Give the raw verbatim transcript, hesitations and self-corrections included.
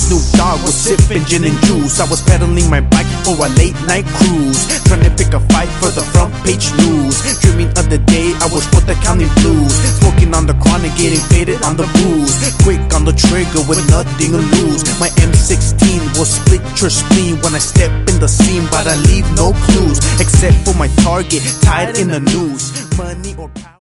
Snoop Dogg was sipping gin and juice. I was pedaling my bike for a late night cruise, trying to pick a fight for the front page news. Dreaming of the day I was worth the counting blues, smoking on the chronic, getting faded on the booze. Quick on the trigger with nothing to lose. My M sixteen will split your spleen when I step in the scene, but I leave no clues except for my target tied in the noose. Money or power.